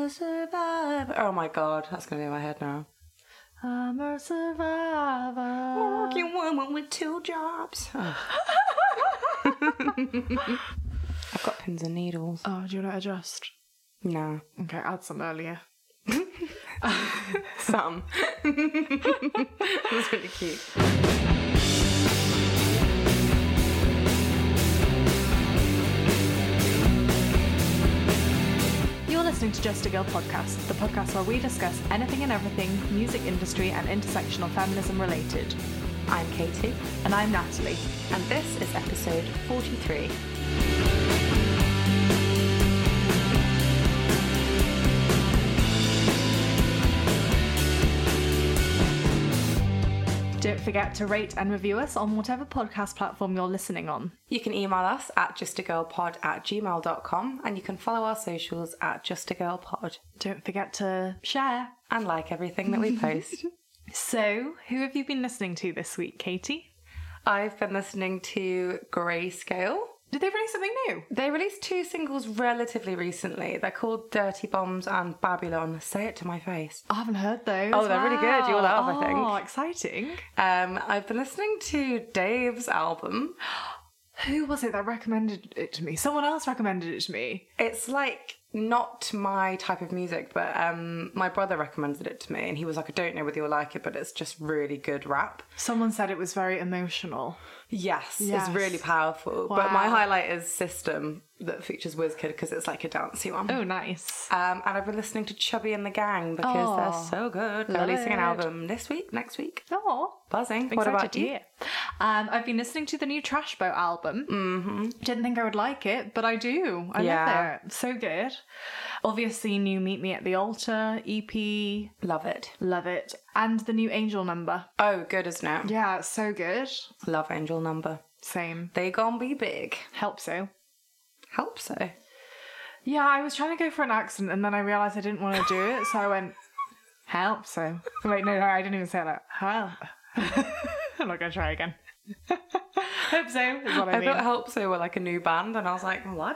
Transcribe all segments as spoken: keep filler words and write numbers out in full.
a survivor. Oh my god, that's going to be in my head now. I'm a survivor. Working woman with two jobs. Oh. I've got pins and needles. Oh, do you want to adjust? No. Okay, add some earlier. Some. That's really cute. You're listening to Just a Girl podcast, the podcast where we discuss anything and everything music industry and intersectional feminism related. I'm Katie. And I'm Natalie. And this is episode forty-three. Don't forget to rate and review us on whatever podcast platform you're listening on. You can email us at justagirlpod at gmail dot com and you can follow our socials at justagirlpod. Don't forget to share. And like everything that we post. So, who have you been listening to this week, Katie? I've been listening to Grayscale. Did they release something new? They released two singles relatively recently. They're called Dirty Bombs and Babylon. Say it to my face. I haven't heard those. Oh, they're really good. You'll love, I think. Oh, exciting. Um, I've been listening to Dave's album. Who was it that recommended it to me? Someone else recommended it to me. It's like not my type of music, but um, my brother recommended it to me and he was like, I don't know whether you'll like it, but it's just really good rap. Someone said it was very emotional. Yes, Yes. it's really powerful. Wow. But my highlight is System that features WizKid because it's like a dancey one. Oh, nice. Um, and I've been listening to Chubby and the Gang because Oh, they're so good. They're love releasing an it. album this week, next week. Oh, Buzzing. excited What about to you? hear. Um, I've been listening to the new Trash Boat album. Mm-hmm. Didn't think I would like it, but I do. I Yeah. love it. So good. Obviously, new Meet Me at the Altar E P. Love it. Love it. And the new Angel Number. Oh, good as now. Yeah, it's so good. Love Angel Number. Same. They gonna be big. Help so. Hope so. Yeah, I was trying to go for an accent and then I realised I didn't want to do it, so I went, help so. Wait, no, no, I didn't even say that. Help. I'm not going to try again. Hope so is what I, I mean. thought Help So were like a new band and I was like, what?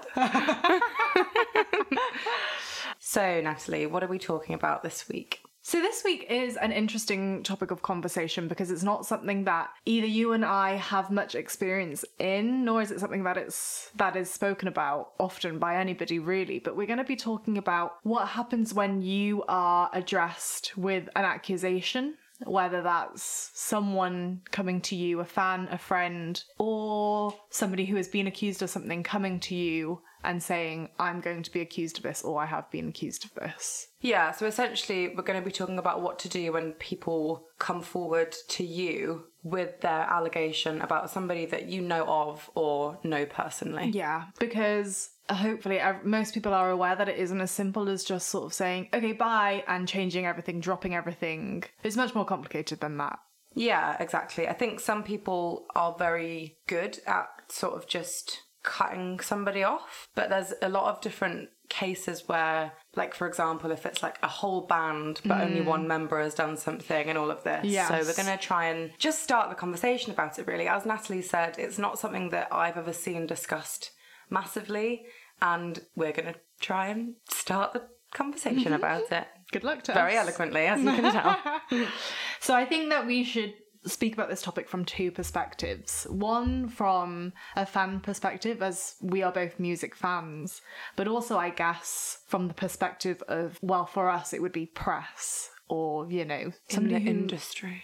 So, Natalie, what are we talking about this week? So this week is an interesting topic of conversation because it's not something that either you and I have much experience in, nor is it something that it's that is spoken about often by anybody really. But we're going to be talking about what happens when you are addressed with an accusation, whether that's someone coming to you, a fan, a friend, or somebody who has been accused of something coming to you and saying, I'm going to be accused of this, or I have been accused of this. Yeah, so essentially we're going to be talking about what to do when people come forward to you with their allegation about somebody that you know of or know personally. Yeah, because hopefully ev- most people are aware that it isn't as simple as just sort of saying, okay, bye, and changing everything, dropping everything. It's much more complicated than that. Yeah, exactly. I think some people are very good at sort of just cutting somebody off, but there's a lot of different cases where, like, for example, if it's like a whole band but mm. only one member has done something and all of this. Yes. So we're going to try and just start the conversation about it, really. As Natalie said, it's not something that I've ever seen discussed massively, and we're going to try and start the conversation about it. Good luck to Very us. eloquently, as you can tell. So I think that we should speak about this topic from two perspectives. One from a fan perspective, as we are both music fans, but also, I guess, from the perspective of, well, for us, it would be press or, you know, somebody in the who... industry.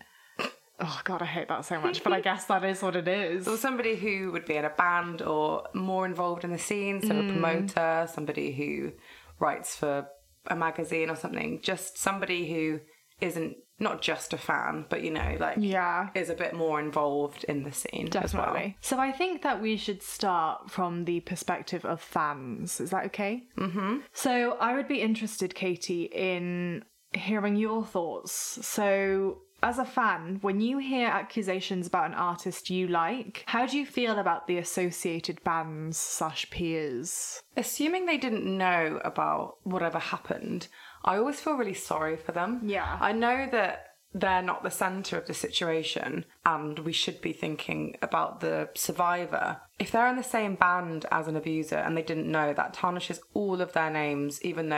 Oh, God, I hate that so much, but I guess that is what it is. Or somebody who would be in a band or more involved in the scene, so mm. a promoter, somebody who writes for a magazine or something, just somebody who isn't not just a fan, but, you know, like, yeah, is a bit more involved in the scene. Definitely. As well. So I think that we should start from the perspective of fans. Is that okay? Mm-hmm. So I would be interested, Katie, in hearing your thoughts. So as a fan, when you hear accusations about an artist you like, how do you feel about the associated bands slash peers? Assuming they didn't know about whatever happened, I always feel really sorry for them. Yeah. I know that they're not the centre of the situation and we should be thinking about the survivor. If they're in the same band as an abuser and they didn't know, that tarnishes all of their names, even though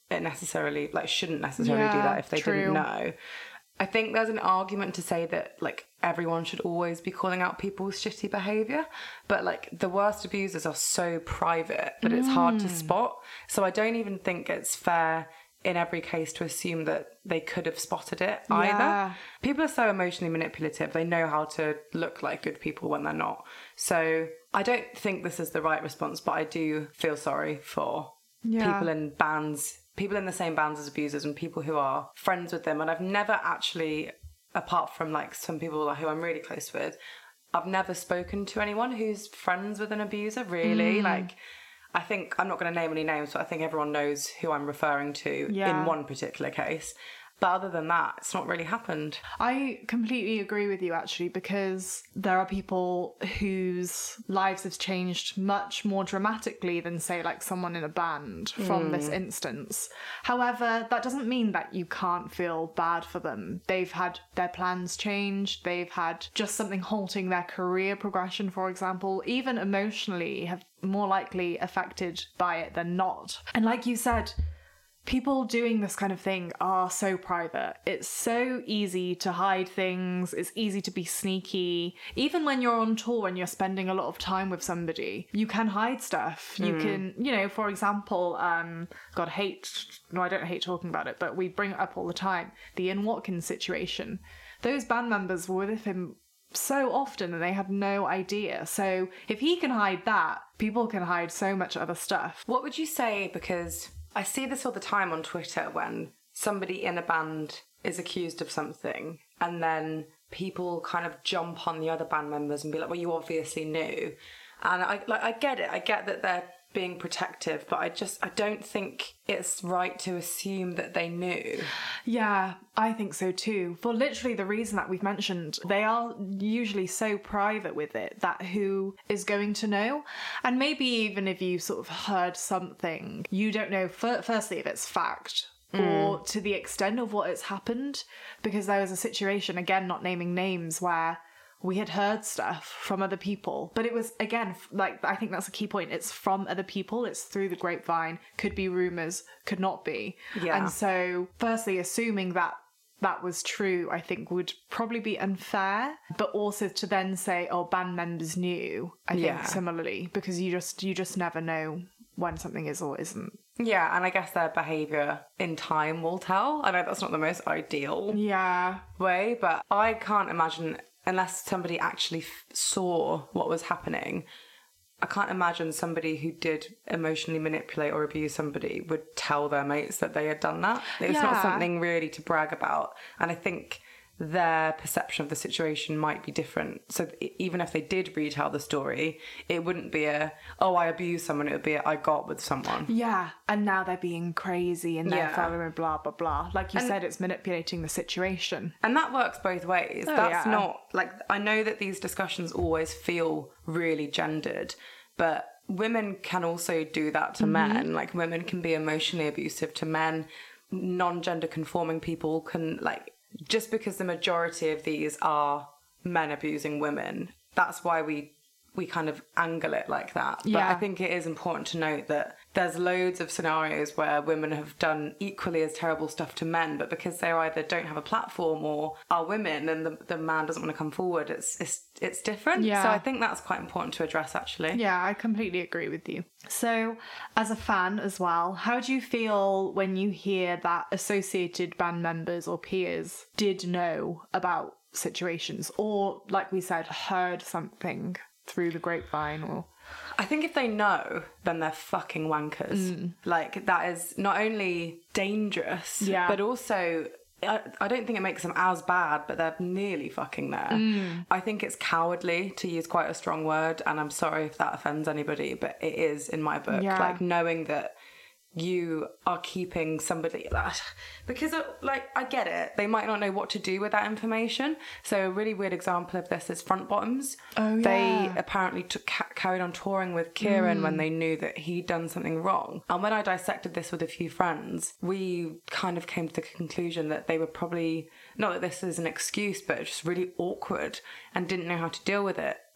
it necessarily, like, shouldn't necessarily Yeah, do that if they true. didn't know. I think there's an argument to say that, like, everyone should always be calling out people's shitty behaviour, but, like, the worst abusers are so private that it's hard to spot. So I don't even think it's fair in every case to assume that they could have spotted it either. Yeah. People are so emotionally manipulative. They know how to look like good people when they're not. So I don't think this is the right response, but I do feel sorry for Yeah. people in bands, people in the same bands as abusers and people who are friends with them. And I've never actually, apart from like some people who I'm really close with, I've never spoken to anyone who's friends with an abuser, really. Mm. Like, I think, I'm not going to name any names, but I think everyone knows who I'm referring to Yeah. in one particular case. But other than that, it's not really happened. I completely agree with you, actually, because there are people whose lives have changed much more dramatically than, say, like someone in a band from this instance. However, that doesn't mean that you can't feel bad for them. They've had their plans changed. They've had just something halting their career progression, for example, even emotionally have more likely affected by it than not. And like you said, people doing this kind of thing are so private. It's so easy to hide things. It's easy to be sneaky. Even when you're on tour and you're spending a lot of time with somebody, you can hide stuff. You can, you know, for example, um, God, hate, no, I don't hate talking about it, but we bring it up all the time. The Ian Watkins situation. Those band members were with him so often and they had no idea. So if he can hide that, people can hide so much other stuff. What would you say, because I see this all the time on Twitter when somebody in a band is accused of something and then people kind of jump on the other band members and be like, well, you obviously knew. And I like I get it. I get that they're being protective, but I just I don't think it's right to assume that they knew. Yeah, I think so too. For literally the reason that we've mentioned, they are usually so private with it that who is going to know? And maybe even if you sort of heard something, you don't know, f- firstly, if it's fact or to the extent of what has happened. Because there was a situation, again, not naming names, where we had heard stuff from other people, but it was, again, like, I think that's a key point. It's from other people. It's through the grapevine. Could be rumors, could not be. Yeah. And so, firstly, assuming that that was true, I think would probably be unfair, but also to then say, oh, band members knew, I think Yeah. similarly, because you just, you just never know when something is or isn't. Yeah, and I guess their behaviour in time will tell. I know that's not the most ideal Yeah. way, but I can't imagine, unless somebody actually f- saw what was happening, I can't imagine somebody who did emotionally manipulate or abuse somebody would tell their mates that they had done that. It's Yeah. not something really to brag about. And I think their perception of the situation might be different. So e- even if they did retell the story, it wouldn't be a, oh, I abused someone. It would be a, I got with someone. Yeah, and now they're being crazy and they're Yeah. following blah, blah, blah. Like you And- said, it's manipulating the situation. And that works both ways. Oh, That's yeah. not, like, I know that these discussions always feel really gendered, but women can also do that to men. Like, women can be emotionally abusive to men. Non-gender conforming people can, like, just because the majority of these are men abusing women, that's why we we kind of angle it like that. But Yeah. I think it is important to note that there's loads of scenarios where women have done equally as terrible stuff to men, but because they either don't have a platform or are women and the, the man doesn't want to come forward, it's it's it's different. Yeah. So I think that's quite important to address, actually. Yeah, I completely agree with you. So, as a fan as well, how do you feel when you hear that associated band members or peers did know about situations or, like we said, heard something through the grapevine or... I think if they know, then they're fucking wankers. Like, that is not only dangerous, Yeah. but also... I, I don't think it makes them as bad, but they're nearly fucking there. I think it's cowardly, to use quite a strong word, and I'm sorry if that offends anybody, but it is in my book. Yeah. Like, knowing that you are keeping somebody that because uh, like I get it, they might not know what to do with that information. So a really weird example of this is Front Bottoms. Oh, yeah. They apparently took, ca- carried on touring with Kieran when they knew that he'd done something wrong. And when I dissected this with a few friends, we kind of came to the conclusion that they were probably, not that this is an excuse, but just really awkward and didn't know how to deal with it.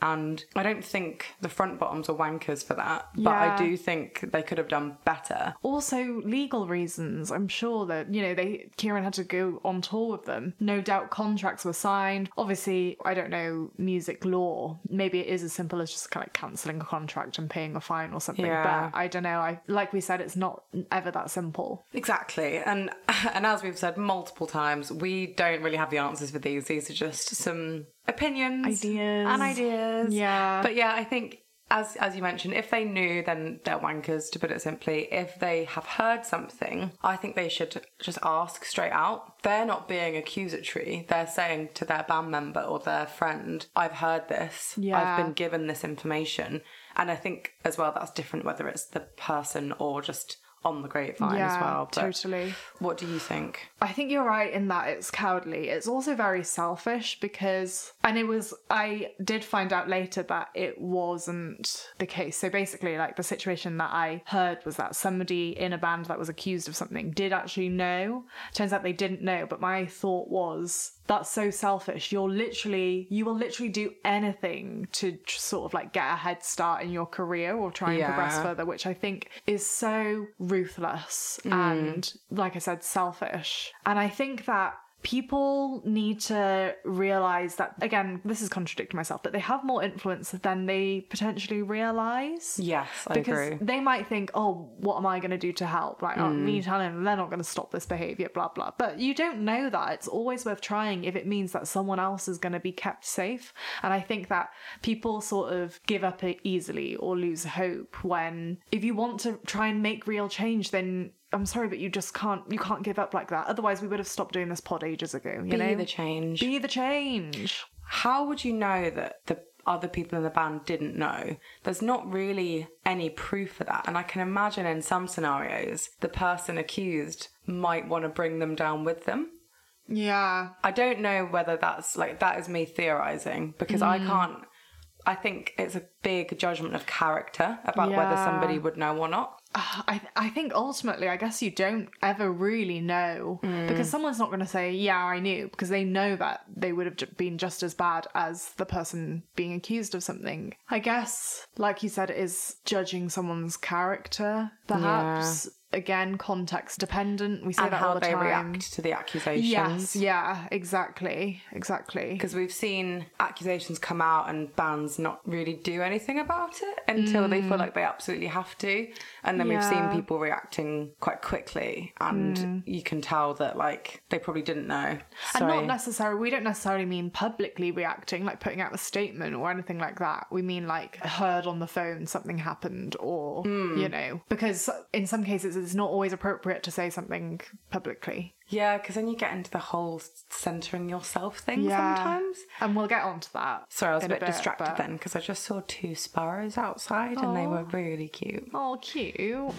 And I don't think the front bottoms are wankers for that, but Yeah. I do think they could have done better. Also, legal reasons. I'm sure that, you know, they Kieran had to go on tour with them. No doubt contracts were signed. Obviously, I don't know music law. Maybe it is as simple as just kind of cancelling a contract and paying a fine or something. Yeah. But I don't know. I like we said, it's not ever that simple. Exactly. And and as we've said multiple times, we don't really have the answers for these. These are just some opinions. Ideas. And ideas. Yeah. But yeah, I think as as you mentioned, if they knew, then they're wankers, to put it simply. If they have heard something, I think they should just ask straight out. They're not being accusatory. They're saying to their band member or their friend, I've heard this. Yeah. I've been given this information. And I think as well that's different whether it's the person or just on the grapevine yeah, as well. But totally. what do you think? I think you're right in that it's cowardly. It's also very selfish because, and it was, I did find out later that it wasn't the case. So basically, like the situation that I heard was that somebody in a band that was accused of something did actually know. Turns out they didn't know, but my thought was, that's so selfish. You're literally, you will literally do anything to tr- sort of like get a head start in your career or try and Yeah. progress further, which I think is so ruthless and, like I said, selfish. And I think that people need to realize that, again, this is contradicting myself, but they have more influence than they potentially realize. Yes, I Because agree. they might think, oh, what am I going to do to help? Like, oh, me telling them they're not going to stop this behaviour, blah, blah. But you don't know that. It's always worth trying if it means that someone else is going to be kept safe. And I think that people sort of give up easily or lose hope when, if you want to try and make real change, then I'm sorry, but you just can't, you can't give up like that. Otherwise, we would have stopped doing this pod ages ago, you Be know? the change. Be the change. How would you know that the other people in the band didn't know? There's not really any proof for that. And I can imagine in some scenarios, the person accused might want to bring them down with them. Yeah. I don't know whether that's like, that is me theorising because I can't, I think it's a big judgment of character about whether Yeah. somebody would know or not. Uh, I I think ultimately, I guess you don't ever really know because someone's not going to say, yeah, I knew, because they know that they would have ju- been just as bad as the person being accused of something. I guess, like you said, it is judging someone's character, perhaps. Again, context dependent. We say And that all how the they time. react to the accusations. Yes, yeah, exactly, exactly. Because we've seen accusations come out and bands not really do anything about it until they feel like they absolutely have to. And then we've seen Yeah. people reacting quite quickly and you can tell that like they probably didn't know. So, And not necessarily, we don't necessarily mean publicly reacting, like putting out a statement or anything like that. We mean like heard on the phone something happened or, you know, because in some cases it's not always appropriate to say something publicly. yeah, because then you get into the whole centering yourself thing Yeah. sometimes. And we'll get onto that. Sorry, I was a in bit, distracted but- then because I just saw two sparrows outside and they were really cute. Oh, cute.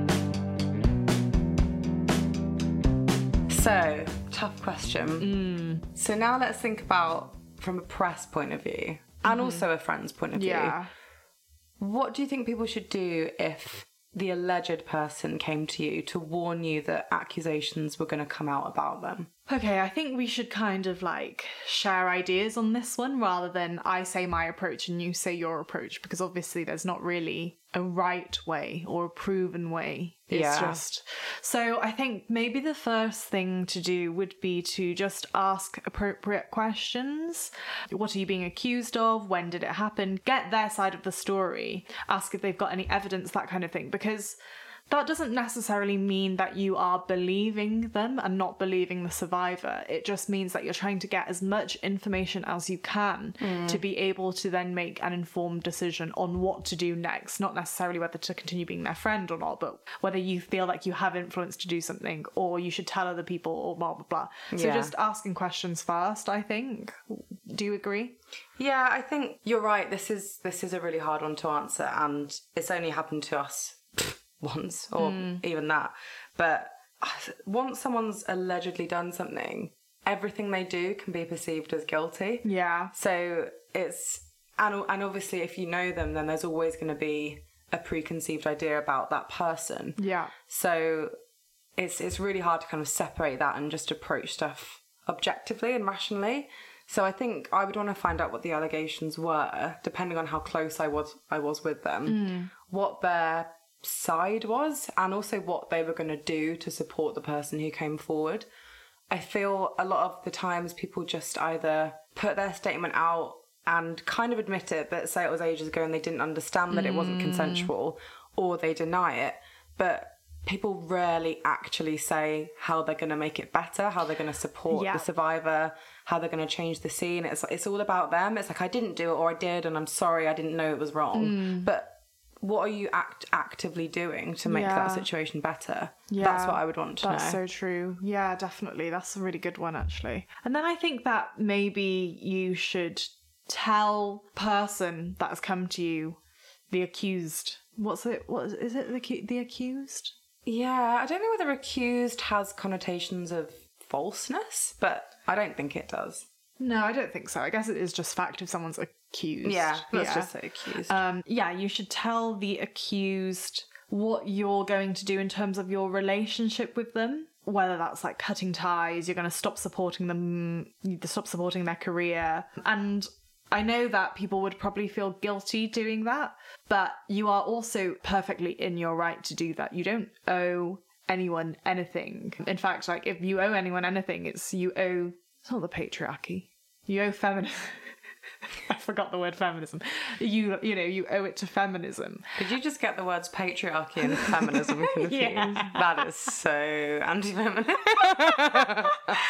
So, tough question. So now let's think about from a press point of view and also a friend's point of view. Yeah. What do you think people should do if the alleged person came to you to warn you that accusations were going to come out about them? Okay, I think we should kind of like share ideas on this one rather than I say my approach and you say your approach, because obviously there's not really a right way or a proven way. It's Yeah. just. So I think maybe the first thing to do would be to just ask appropriate questions. What are you being accused of? When did it happen? Get their side of the story. Ask if they've got any evidence, that kind of thing, because that doesn't necessarily mean that you are believing them and not believing the survivor. It just means that you're trying to get as much information as you can to be able to then make an informed decision on what to do next. Not necessarily whether to continue being their friend or not, but whether you feel like you have influence to do something or you should tell other people or blah, blah, blah. So Yeah. just asking questions first, I think. Do you agree? Yeah, I think you're right. This is this is a really hard one to answer, and it's only happened to us once, or even that. But once someone's allegedly done something, everything they do can be perceived as guilty. Yeah. So it's and and obviously if you know them, then there's always going to be a preconceived idea about that person. Yeah. So it's it's really hard to kind of separate that and just approach stuff objectively and rationally. So I think I would want to find out what the allegations were, depending on how close I was I was with them, mm. what their side was, and also what they were going to do to support the person who came forward. I feel a lot of the times people just either put their statement out and kind of admit it, but say it was ages ago and they didn't understand that mm. it wasn't consensual, or they deny it. But people rarely actually say how they're going to make it better, how they're going to support yeah. the survivor, how they're going to change the scene. It's it's all about them. It's like, I didn't do it, or I did, and I'm sorry, I didn't know it was wrong. Mm. But what are you act actively doing to make yeah. that situation better? Yeah. That's what I would want to That's know. That's so true. Yeah, definitely. That's a really good one, actually. And then I think that maybe you should tell person that has come to you, the accused. What's it? What is, is it? The the accused? Yeah, I don't know whether accused has connotations of falseness, but I don't think it does. No, I don't think so. I guess it is just fact if someone's accused. Yeah, let's yeah. just say accused. Um, yeah, you should tell the accused what you're going to do in terms of your relationship with them. Whether that's like cutting ties, you're going to stop supporting them, stop supporting their career. And I know that people would probably feel guilty doing that, but you are also perfectly in your right to do that. You don't owe anyone anything. In fact, like if you owe anyone anything, it's you owe, it's not the patriarchy. You owe feminism. I forgot the word feminism. You you know, you owe it to feminism. Did you just get the words patriarchy and feminism confused? Yeah. That is so anti-feminist. Love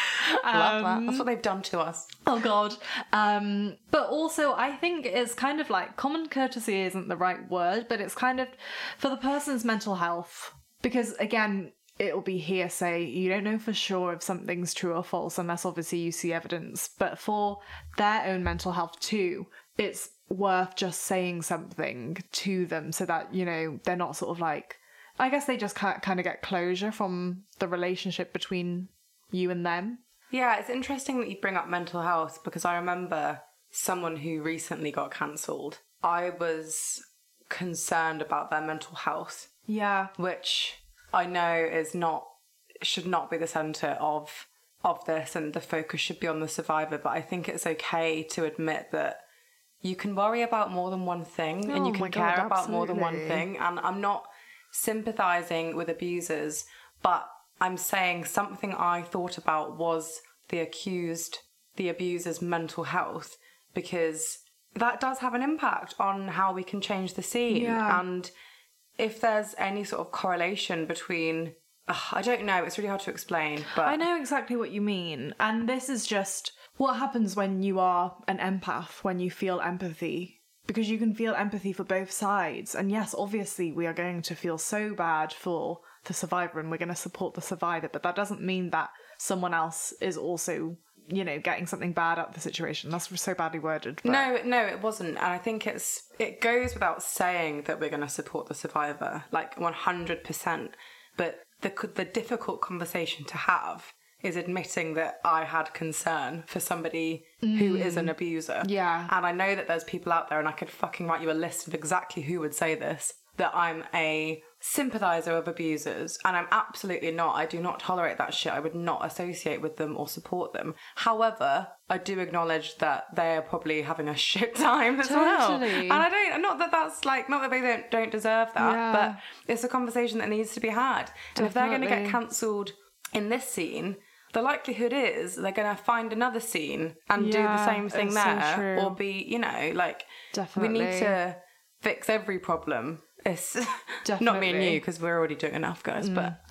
um, that. That's what they've done to us. Oh God. Um, but also I think it's kind of like, common courtesy isn't the right word, but it's kind of for the person's mental health. Because again, it'll be hearsay. You don't know for sure if something's true or false unless obviously you see evidence. But for their own mental health too, it's worth just saying something to them so that, you know, they're not sort of like, I guess they just kind of get closure from the relationship between you and them. Yeah, it's interesting that you bring up mental health, because I remember someone who recently got cancelled. I was concerned about their mental health. Yeah. Which I know is not, should not be the centre of of this, and the focus should be on the survivor, but I think it's okay to admit that you can worry about more than one thing, oh and you can care God, about more than one thing. And I'm not sympathising with abusers, but I'm saying something I thought about was the accused, the abuser's mental health, because that does have an impact on how we can change the scene. Yeah. And if there's any sort of correlation between, uh, I don't know, it's really hard to explain, but I know exactly what you mean. And this is just what happens when you are an empath, when you feel empathy, because you can feel empathy for both sides. And yes, obviously we are going to feel so bad for the survivor and we're going to support the survivor, but that doesn't mean that someone else is also, you know, getting something bad out of the situation. That's so badly worded. But No, no, it wasn't. And I think it's it goes without saying that we're going to support the survivor, like one hundred percent. But the the difficult conversation to have is admitting that I had concern for somebody mm. who is an abuser. Yeah. And I know that there's people out there, and I could fucking write you a list of exactly who would say this, that I'm a sympathiser of abusers, and I'm absolutely not. I do not tolerate that shit. I would not associate with them or support them. However, I do acknowledge that they're probably having a shit time as totally. well. And I don't, not that that's like, not that they don't, don't deserve that, yeah. but it's a conversation that needs to be had. Definitely. And if they're going to get cancelled in this scene, the likelihood is they're going to find another scene and yeah, do the same thing there, so or be, you know, like, Definitely. we need to fix every problem. It's not me and you, because we're already doing enough, guys, mm. but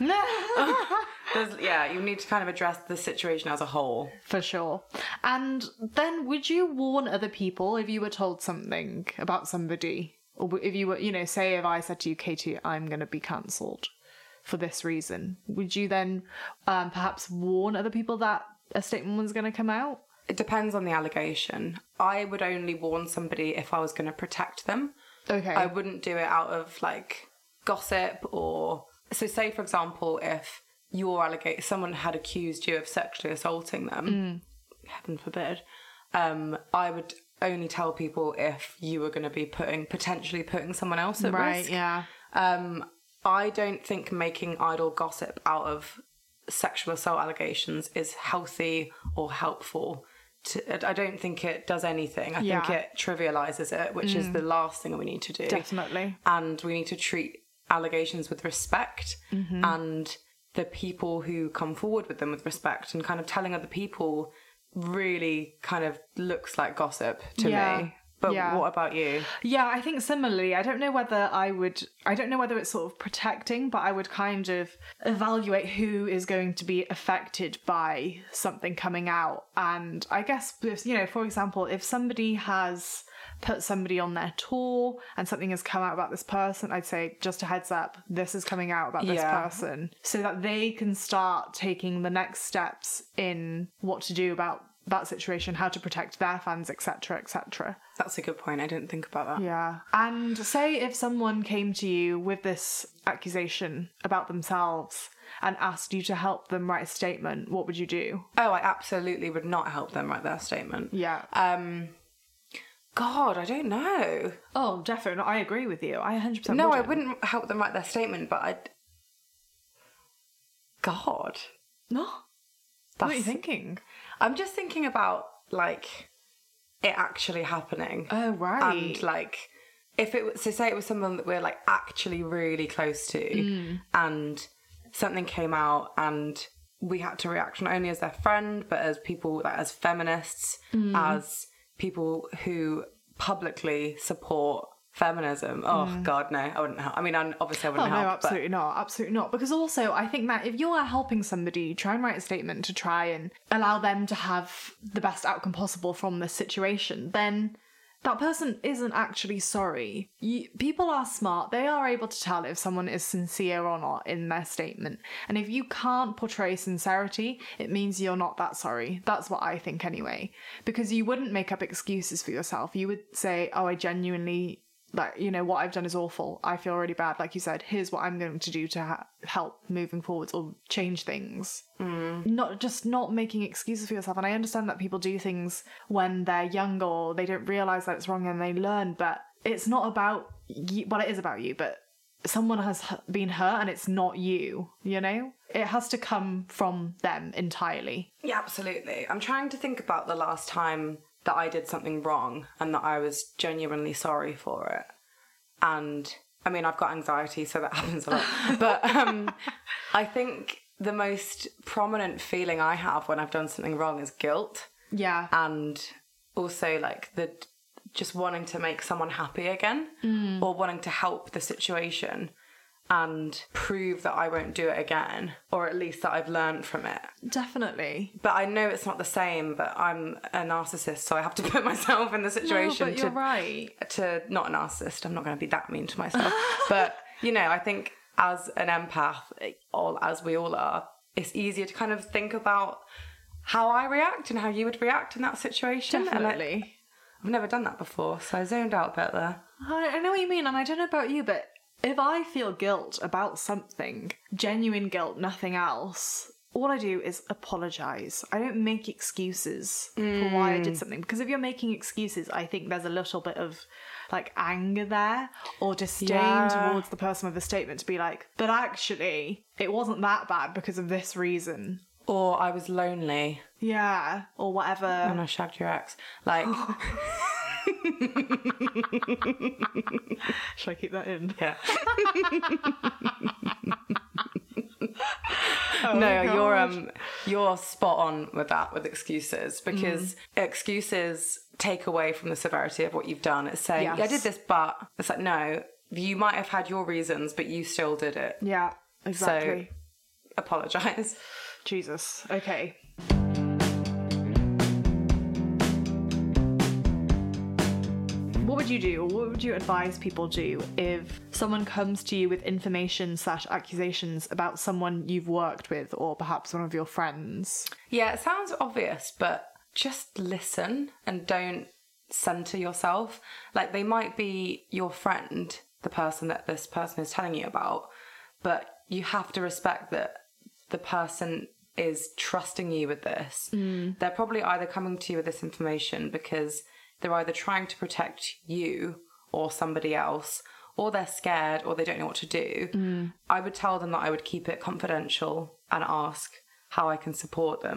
there's, yeah, you need to kind of address the situation as a whole. For sure. And then would you warn other people if you were told something about somebody? Or if you were, you know, say if I said to you, Katie, I'm going to be cancelled for this reason, would you then um, perhaps warn other people that a statement was going to come out? It depends on the allegation. I would only warn somebody if I was going to protect them. Okay. I wouldn't do it out of like gossip or... So say, for example, if your allegation, someone had accused you of sexually assaulting them, mm. heaven forbid, um, I would only tell people if you were going to be putting, potentially putting someone else at right, risk. Right, yeah. Um, I don't think making idle gossip out of sexual assault allegations is healthy or helpful to, I don't think it does anything. I Yeah. think it trivializes it, which is the last thing we need to do. Definitely. And we need to treat allegations with respect, and the people who come forward with them with respect, and kind of telling other people really kind of looks like gossip to Yeah. me. But Yeah. what about you? Yeah, I think similarly. I don't know whether I would, I don't know whether it's sort of protecting, but I would kind of evaluate who is going to be affected by something coming out. And I guess, you know, for example, if somebody has put somebody on their tour and something has come out about this person, I'd say, just a heads up, this is coming out about this Yeah. person, so that they can start taking the next steps in what to do about that situation, how to protect their fans, etc, etc. That's a good point. I didn't think about that. Yeah. And say if someone came to you with this accusation about themselves and asked you to help them write a statement, what would you do? Oh, I absolutely would not help them write their statement. Yeah. Um, God, I don't know. Oh, definitely. I agree with you. I one hundred percent No, wouldn't. I wouldn't help them write their statement, but I'd... God. No. What are you That's- thinking? I'm just thinking about, like, it actually happening. Oh, right. And, like, if it was... So say it was someone that we're, like, actually really close to, Mm. and something came out and we had to react not only as their friend, but as people, like, as feminists, Mm. as people who publicly support feminism. Oh, God, no. I wouldn't help. I mean, I, obviously I Oh, wouldn't no, help. absolutely not. Absolutely not. Because also, I think that if you are helping somebody try and write a statement to try and allow them to have the best outcome possible from this situation, then that person isn't actually sorry. You, people are smart. They are able to tell if someone is sincere or not in their statement. And if you can't portray sincerity, it means you're not that sorry. That's what I think anyway. Because you wouldn't make up excuses for yourself. You would say, oh, I genuinely... like, you know, what I've done is awful. I feel really bad. Like you said, here's what I'm going to do to ha- help moving forwards or change things. Mm. Not just not making excuses for yourself. And I understand that people do things when they're young or they don't realise that it's wrong and they learn, but it's not about you. Well, it is about you, but someone has h- been hurt and it's not you, you know? It has to come from them entirely. Yeah, absolutely. I'm trying to think about the last time that I did something wrong and that I was genuinely sorry for it. And I mean, I've got anxiety, so that happens a lot. But um, I think the most prominent feeling I have when I've done something wrong is guilt. Yeah. And also like the just wanting to make someone happy again, Mm. or wanting to help the situation and prove that I won't do it again, or at least that I've learned from it. Definitely. But I know it's not the same, but I'm a narcissist, so I have to put myself in the situation no, but you're to, right. to not a narcissist. I'm not going to be that mean to myself. But, you know, I think as an empath, all as we all are, it's easier to kind of think about how I react and how you would react in that situation. Definitely. And I, I've never done that before, so I zoned out a bit there. I, I know what you mean, and I don't know about you, but if I feel guilt about something, genuine guilt, nothing else, all I do is apologise. I don't make excuses mm. for why I did something. Because if you're making excuses, I think there's a little bit of like anger there or disdain yeah. towards the person with the statement to be like, but actually, it wasn't that bad because of this reason. Or I was lonely. Yeah, or whatever. And I shagged your ex. Like... Should I keep that in? Yeah. oh no, you're um you're spot on with that, with excuses, because mm. excuses take away from the severity of what you've done. It's saying, yes. yeah, I did this, but it's like, no, you might have had your reasons, but you still did it. Yeah, exactly. So apologise. Jesus. Okay. What would you do, or what would you advise people do if someone comes to you with information slash accusations about someone you've worked with or perhaps one of your friends? Yeah, it sounds obvious, but just listen and don't centre yourself. Like, they might be your friend, the person that this person is telling you about, but you have to respect that the person is trusting you with this. Mm. They're probably either coming to you with this information because they're either trying to protect you or somebody else, or they're scared, or they don't know what to do. Mm. I would tell them that I would keep it confidential and ask how I can support them.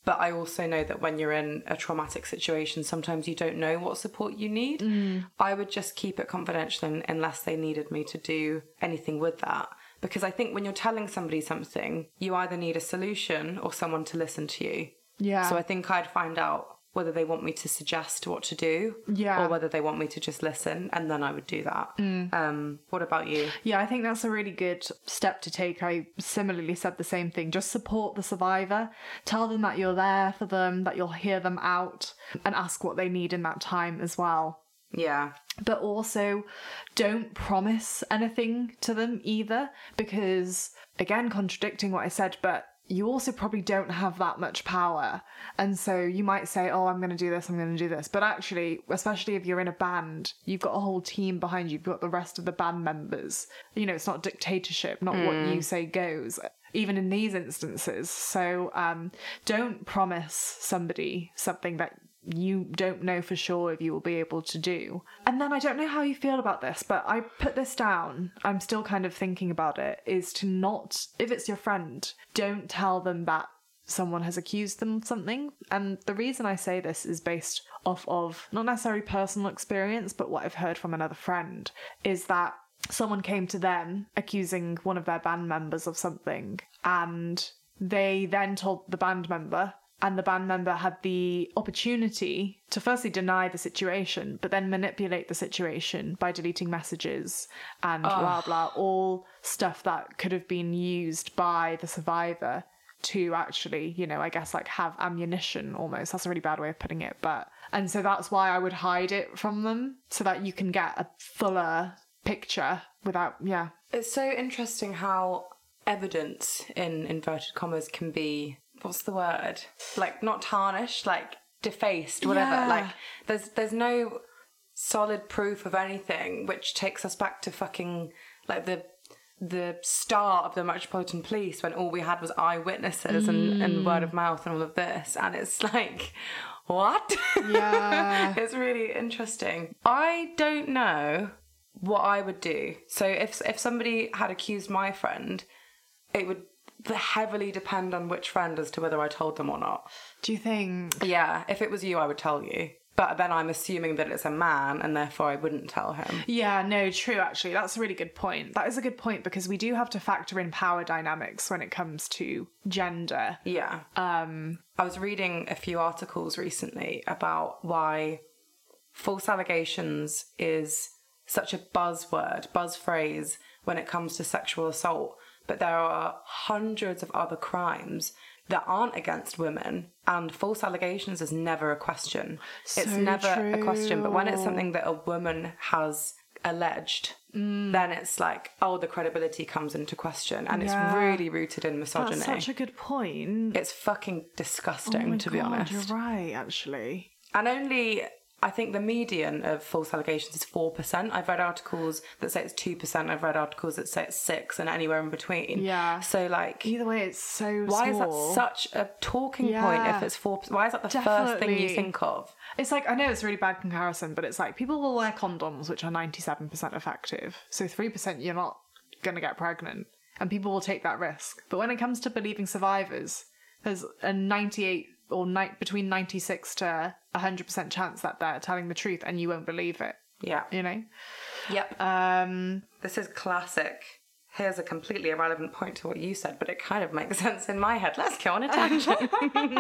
But I also know that when you're in a traumatic situation, sometimes you don't know what support you need. Mm. I would just keep it confidential unless they needed me to do anything with that. Because I think when you're telling somebody something, you either need a solution or someone to listen to you. Yeah. So I think I'd find out whether they want me to suggest what to do, yeah, or whether they want me to just listen, and then I would do that. Mm. Um, what about you? Yeah, I think that's a really good step to take. I similarly said the same thing. Just support the survivor. Tell them that you're there for them, that you'll hear them out, and ask what they need in that time as well. Yeah. But also, don't promise anything to them either, because, again, contradicting what I said, but you also probably don't have that much power. And so you might say, oh, I'm going to do this, I'm going to do this. But actually, especially if you're in a band, you've got a whole team behind you. You've got the rest of the band members. You know, it's not dictatorship, not mm. what you say goes, even in these instances. So um, don't promise somebody something that you don't know for sure if you will be able to do. And then I don't know how you feel about this, but I put this down, I'm still kind of thinking about it, is to not, if it's your friend, don't tell them that someone has accused them of something. And the reason I say this is based off of not necessarily personal experience, but what I've heard from another friend, is that someone came to them accusing one of their band members of something, and they then told the band member, and the band member had the opportunity to firstly deny the situation, but then manipulate the situation by deleting messages and oh. blah, blah, all stuff that could have been used by the survivor to actually, you know, I guess like have ammunition almost. That's a really bad way of putting it. But, and so that's why I would hide it from them, so that you can get a fuller picture without, yeah. It's so interesting how evidence, in inverted commas, can be, what's the word? Like, not tarnished, like defaced, whatever. Yeah. Like, there's there's no solid proof of anything, which takes us back to fucking, like, the the start of the Metropolitan Police, when all we had was eyewitnesses mm. and, and word of mouth and all of this. And it's like, what? Yeah. It's really interesting. I don't know what I would do. So if if somebody had accused my friend, it would heavily depend on which friend as to whether I told them or not. Do you think? Yeah, if it was you, I would tell you. But then I'm assuming that it's a man, and therefore I wouldn't tell him. Yeah, no, true, actually. That's a really good point. That is a good point, because we do have to factor in power dynamics when it comes to gender. Yeah. Um, I was reading a few articles recently about why false allegations is such a buzzword, buzz phrase when it comes to sexual assault. But there are hundreds of other crimes that aren't against women, and false allegations is never a question. So it's never true. a question. But when it's something that a woman has alleged, mm. then it's like, oh, the credibility comes into question, and yeah. it's really rooted in misogyny. That's such a good point. It's fucking disgusting, oh my to God, be honest. You're right, actually. And only, I think the median of false allegations is four percent. I've read articles that say it's two percent. I've read articles that say it's six, and anywhere in between. Yeah. So, like, either way, it's so why small. is that such a talking yeah. point if it's four percent? Why is that the Definitely. first thing you think of? It's like, I know it's a really bad comparison, but it's like people will wear condoms, which are ninety-seven percent effective. So three percent you're not going to get pregnant. And people will take that risk. But when it comes to believing survivors, there's a ninety-eight or ni- between ninety-six to one hundred percent chance that they're telling the truth, and you won't believe it. Yeah. You know? Yep. Um, this is classic. Here's a completely irrelevant point to what you said, but it kind of makes sense in my head. Let's go on a tangent.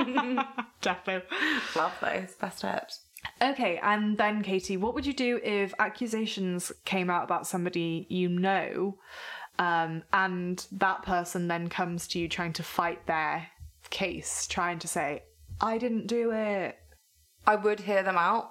Definitely. Love those. Best tips. Okay, and then, Katie, what would you do if accusations came out about somebody you know, um, and that person then comes to you trying to fight their case, trying to say, I didn't do it? I would hear them out.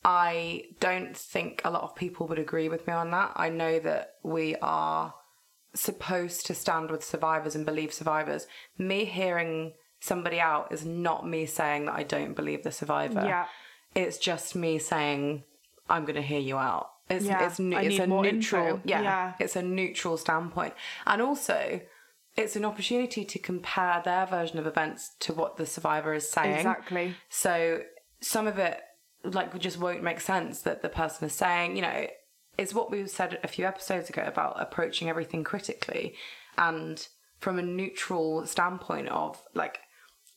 I don't think a lot of people would agree with me on that. I know that we are supposed to stand with survivors and believe survivors. Me hearing somebody out is not me saying that I don't believe the survivor. Yeah. It's just me saying, I'm going to hear you out. It's, yeah. it's, it's, it's a neutral, yeah, yeah, it's a neutral standpoint. And also, it's an opportunity to compare their version of events to what the survivor is saying. Exactly. So some of it, like, just won't make sense that the person is saying, you know, it's what we said a few episodes ago about approaching everything critically and from a neutral standpoint of, like,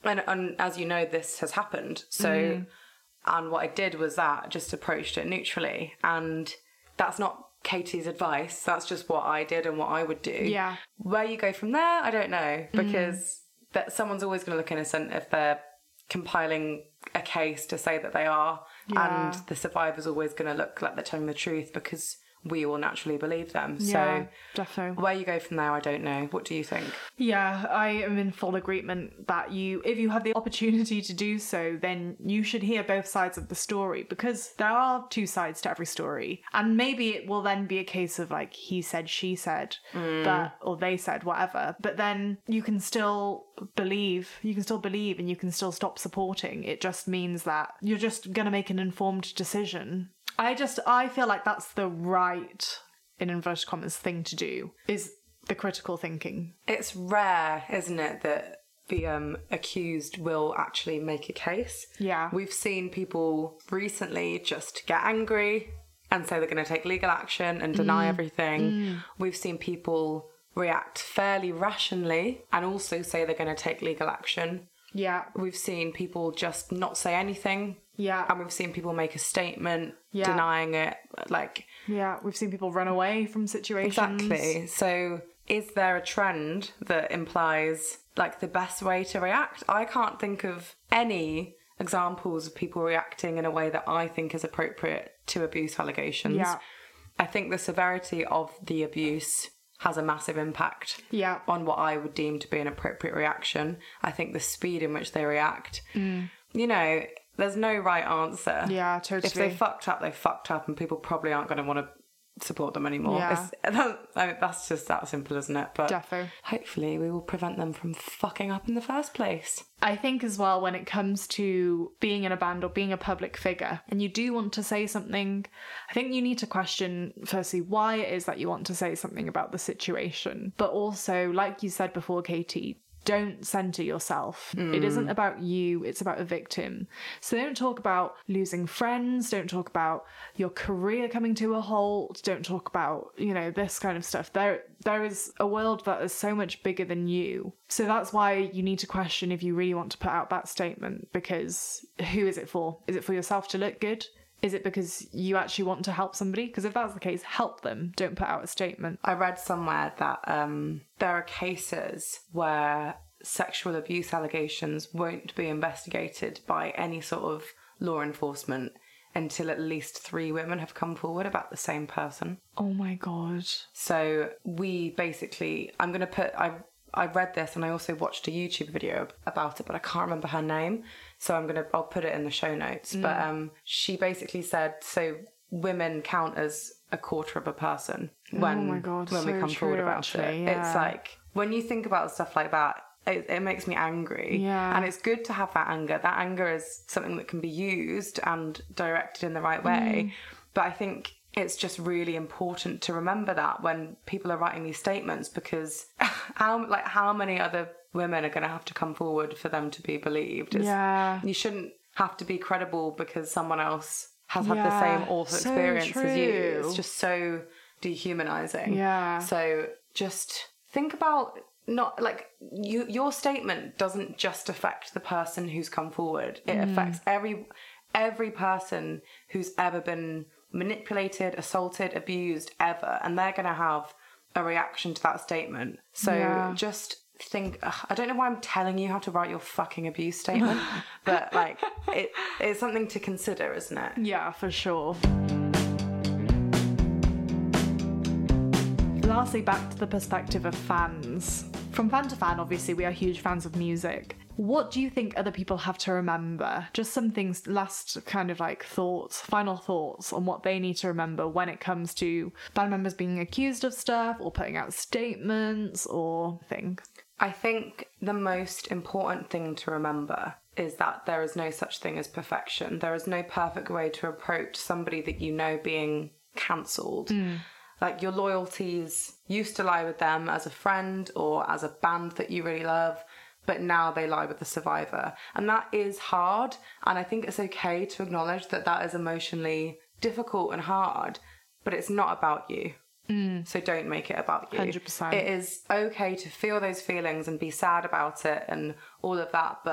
and, and as you know, this has happened. So, mm. and what I did was that, just approached it neutrally. And that's not Katie's advice. That's just what I did and what I would do. Yeah. Where you go from there, I don't know. Because mm. that someone's always going to look innocent if they're compiling a case to say that they are. Yeah. And the survivor's always going to look like they're telling the truth because we will naturally believe them. Yeah, so definitely. Where you go from there, I don't know. What do you think? Yeah, I am in full agreement that you, if you have the opportunity to do so, then you should hear both sides of the story, because there are two sides to every story. And maybe it will then be a case of like, he said, she said, mm. but, or they said, whatever. But then you can still believe, you can still believe and you can still stop supporting. It just means that you're just going to make an informed decision. I just, I feel like that's the right, in inverted commas, thing to do, is the critical thinking. It's rare, isn't it, that the um, accused will actually make a case. Yeah. We've seen people recently just get angry and say they're going to take legal action and deny mm. everything. Mm. We've seen people react fairly rationally and also say they're going to take legal action. Yeah. We've seen people just not say anything. Yeah. And we've seen people make a statement yeah. denying it. Like, yeah, we've seen people run away from situations. Exactly. So is there a trend that implies like the best way to react? I can't think of any examples of people reacting in a way that I think is appropriate to abuse allegations. Yeah. I think the severity of the abuse has a massive impact yeah. on what I would deem to be an appropriate reaction. I think the speed in which they react, mm. you know, there's no right answer. Yeah, totally. If they fucked up, they fucked up, and people probably aren't going to want to support them anymore. Yeah. It's, I mean, that's just that simple, isn't it? But Defo. Hopefully we will prevent them from fucking up in the first place. I think as well, when it comes to being in a band or being a public figure and you do want to say something, I think you need to question firstly why it is that you want to say something about the situation. But also, like you said before, Katie, don't centre yourself. Mm. It isn't about you, it's about a victim. So don't talk about losing friends, don't talk about your career coming to a halt, don't talk about, you know, this kind of stuff. There there is a world that is so much bigger than you. So that's why you need to question if you really want to put out that statement, because who is it for? Is it for yourself to look good? Is it because you actually want to help somebody? Because if that's the case, help them. Don't put out a statement. I read somewhere that um, there are cases where sexual abuse allegations won't be investigated by any sort of law enforcement until at least three women have come forward about the same person. Oh my God. So we basically, I'm going to put, I I read this and I also watched a YouTube video about it, but I can't remember her name. So I'm going to, I'll put it in the show notes. Mm. But um, she basically said, so women count as a quarter of a person when, oh my God, when so we come true, forward about actually, it. Yeah. It's like, when you think about stuff like that, it, it makes me angry. Yeah. And it's good to have that anger. That anger is something that can be used and directed in the right way. Mm. But I think it's just really important to remember that when people are writing these statements, because how like how many other women are going to have to come forward for them to be believed? It's, yeah. You shouldn't have to be credible because someone else has had yeah. the same awful so experience true. as you. It's just so dehumanizing. Yeah. So just think about not like you. Your statement doesn't just affect the person who's come forward. It mm. affects every every person who's ever been manipulated, assaulted, abused ever, and they're going to have a reaction to that statement. So yeah. just think, ugh, I don't know why I'm telling you how to write your fucking abuse statement, but like it, it's something to consider, isn't it? Yeah, for sure. Lastly, back to the perspective of fans. From fan to fan, obviously, we are huge fans of music. What do you think other people have to remember? Just some things, last kind of like thoughts, final thoughts on what they need to remember when it comes to band members being accused of stuff or putting out statements or things. I think the most important thing to remember is that there is no such thing as perfection. There is no perfect way to approach somebody that you know being cancelled. Mm. Like, your loyalties used to lie with them as a friend or as a band that you really love, but now they lie with the survivor. And that is hard. And I think it's okay to acknowledge that that is emotionally difficult and hard, but it's not about you. Mm. So don't make it about you. one hundred percent. It is okay to feel those feelings and be sad about it and all of that, but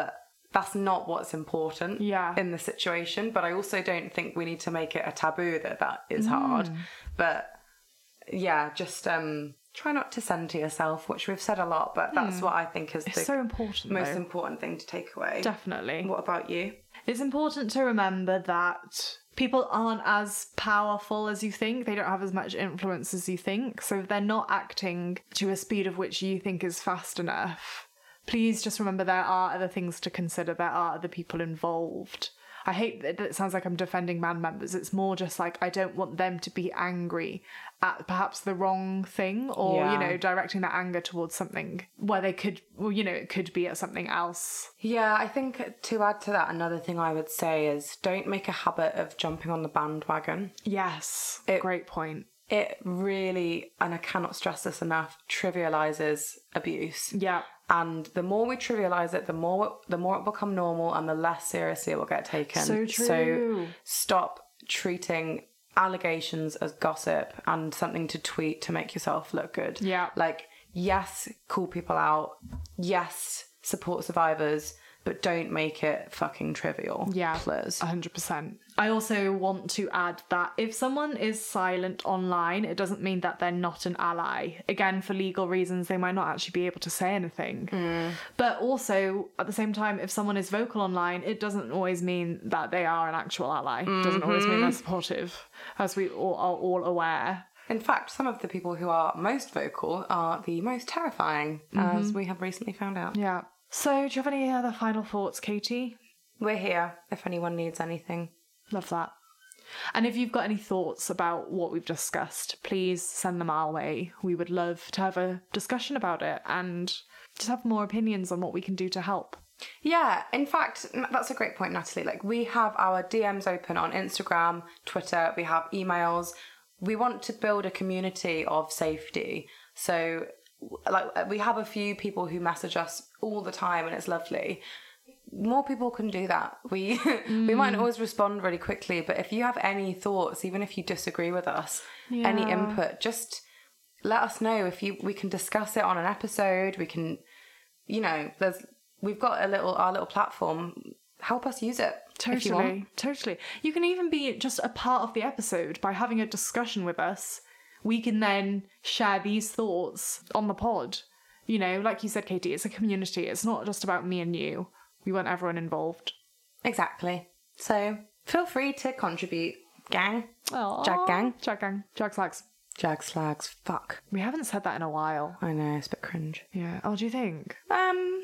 that's not what's important Yeah. in the situation. But I also don't think we need to make it a taboo that that is hard. But yeah, just um, try not to center yourself, which we've said a lot, but that's what I think is It's the so important, most though. important thing to take away. Definitely. What about you? It's important to remember that people aren't as powerful as you think. They don't have as much influence as you think. So if they're not acting to a speed of which you think is fast enough, please just remember there are other things to consider. There are other people involved. I hate that it sounds like I'm defending band members. It's more just like I don't want them to be angry at perhaps the wrong thing, or, Yeah. you know, directing that anger towards something where they could, well, you know, it could be at something else. Yeah, I think to add to that, another thing I would say is don't make a habit of jumping on the bandwagon. Yes. It- Great point. It really, and I cannot stress this enough, trivializes abuse. Yeah. And the more we trivialize it, the more the more it will become normal, and the less seriously it will get taken. So true. So stop treating allegations as gossip and something to tweet to make yourself look good. Yeah. Like, yes, call people out. Yes, support survivors, but don't make it fucking trivial. Yeah, Please. one hundred percent. I also want to add that if someone is silent online, it doesn't mean that they're not an ally. Again, for legal reasons, they might not actually be able to say anything. Mm. But also, at the same time, if someone is vocal online, it doesn't always mean that they are an actual ally. It doesn't always mean Mm-hmm. they're supportive, as we all are all aware. In fact, some of the people who are most vocal are the most terrifying, Mm-hmm. as we have recently found out. Yeah. So, do you have any other final thoughts, Katie? We're here if anyone needs anything. Love that. And if you've got any thoughts about what we've discussed, please send them our way. We would love to have a discussion about it and just have more opinions on what we can do to help. Yeah, in fact, n- that's a great point, Natalie. Like, we have our D Ms open on Instagram, Twitter, we have emails. We want to build a community of safety. So, w- like, we have a few people who message us all the time, and it's lovely. More people can do that. We we might not always respond really quickly, but if you have any thoughts, even if you disagree with us, any Yeah. input, just let us know. If you we can discuss it on an episode. We can, you know, there's we've got a little our little platform. Help us use it. If you want. Totally, totally. You can even be just a part of the episode by having a discussion with us. We can then share these thoughts on the pod. You know, like you said, Katie, it's a community. It's not just about me and you. We want everyone involved. Exactly. So feel free to contribute, gang. Aww. Jag gang. Jag gang. Jag slags. Jag slags. Fuck. We haven't said that in a while. I know, it's a bit cringe. Yeah. Oh, do you think? Um,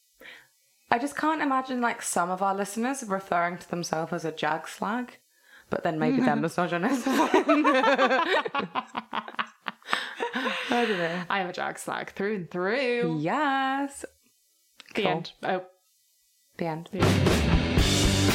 I just can't imagine like some of our listeners referring to themselves as a jag slag, but then maybe they're misogynist. I don't know. I am a jag slag through and through. Yes. The Cool. end. Oh. The end. The end.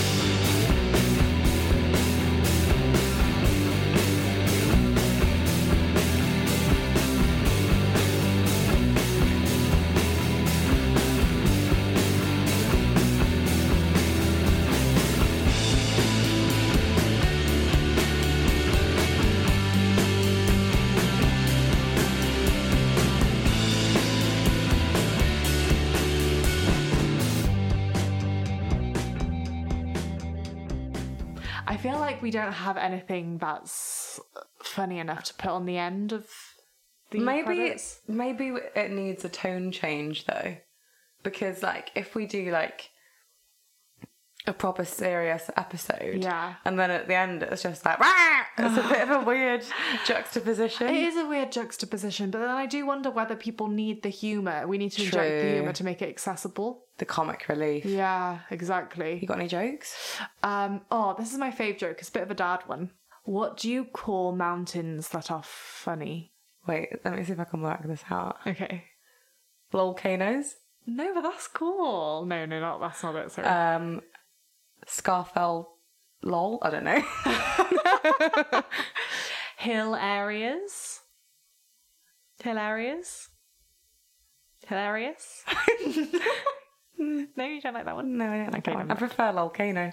I feel like we don't have anything that's funny enough to put on the end of the Maybe credits. maybe it needs a tone change though, because like if we do like a proper serious episode, Yeah. and then at the end it's just like Rah! It's a bit of a weird juxtaposition. It is a weird juxtaposition, but then I do wonder whether people need the humour. We need to inject the True. humour to make it accessible. The comic relief. Yeah, exactly. You got any jokes? Um, oh, this is my fave joke. It's a bit of a dad one. What do you call mountains that are funny? Wait, let me see if I can work this out. Okay. Volcanoes. No, but that's cool. No, no, not that's not it. Sorry. Um, Scarfell. Lol. I don't know. Hill areas. Hill areas. Hilarious. No, you don't like that one? No, I don't like Okay, that one. never I prefer Volcano.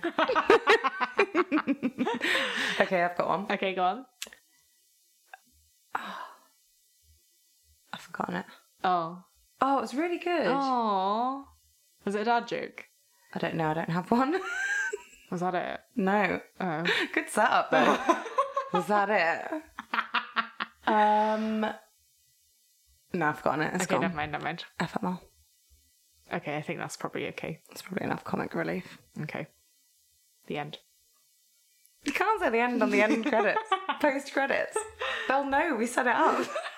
Okay, I've got one. Okay, go on. I've forgotten it. Oh. Oh, it was really good. Oh. Was it a dad joke? I don't know. I don't have one. Was that it? No. Oh. Good setup, though. Was that it? Um. No, I've forgotten it. It's Okay, gone. never mind, never mind. F M L. Okay, I think that's probably okay. That's probably enough comic relief. Okay. The end. You can't say the end on the end credits. Post credits. They'll know we set it up.